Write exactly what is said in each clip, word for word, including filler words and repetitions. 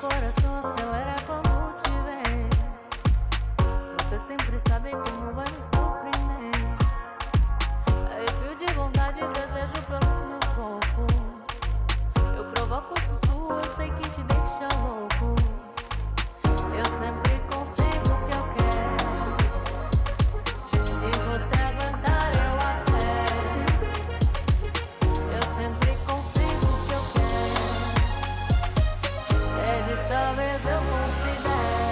coração acelera quando te vê. Você sempre sabe como vai me surpreender. Arrepio de vontade e desejo pelo meu corpo. Eu provoco sussurro, eu sei que te deixa louco. Eu sempre consigo o que eu quero. Se você aguentar, eu até. Eu sempre consigo o que eu quero. Desde talvez eu considere.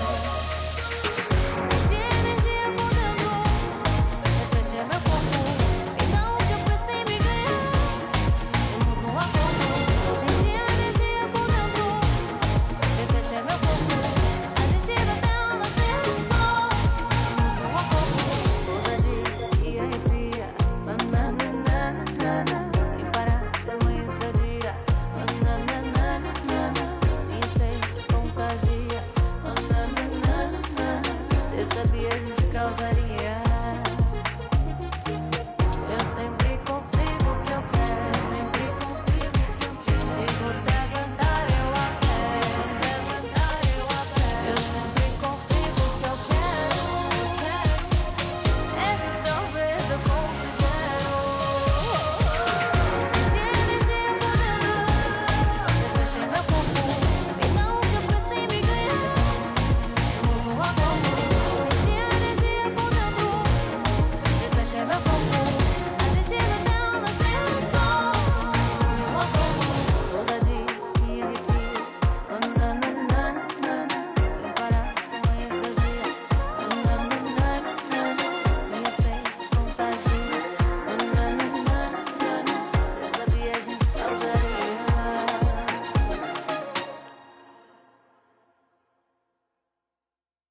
Senti energia por dentro, reflexei meu corpo. E não o que eu pensei me ganhar. Temos um acordo. Senti energia por dentro, reflexei meu corpo. A gente vai até o nascer do sol. Temos um acordo. Ousadia e arrepia. Nananana. Sem parar, de manhã seu dia. Nananana. Sim, sei, contagia. Nananana. Cê sabia, gente.